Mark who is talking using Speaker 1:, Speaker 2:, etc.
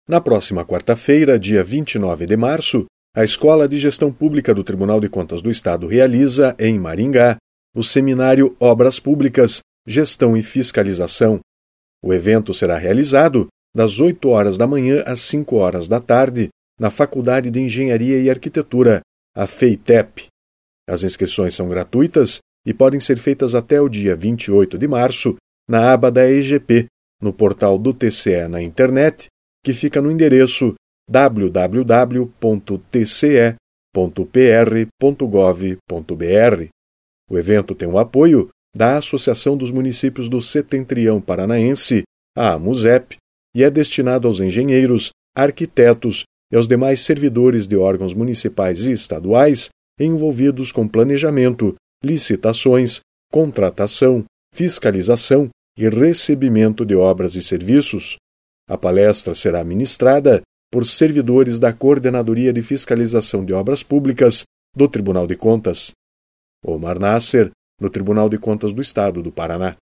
Speaker 1: Na próxima quarta-feira, dia 29 de março, a Escola de Gestão Pública do Tribunal de Contas do Estado realiza, em Maringá, o seminário Obras Públicas, Gestão e Fiscalização. O evento será realizado das 8 horas da manhã às 5 horas da tarde, na Faculdade de Engenharia e Arquitetura, a FEITEP. As inscrições são gratuitas e podem ser feitas até o dia 28 de março, na aba da EGP, no portal do TCE na internet, que fica no endereço www.tce.pr.gov.br. O evento tem o apoio da Associação dos Municípios do Setentrião Paranaense, a AMUSEP, e é destinado aos engenheiros, arquitetos e aos demais servidores de órgãos municipais e estaduais envolvidos com planejamento, licitações, contratação, fiscalização e recebimento de obras e serviços. A palestra será ministrada por servidores da Coordenadoria de Fiscalização de Obras Públicas do Tribunal de Contas. Omar Nasser, no Tribunal de Contas do Estado do Paraná.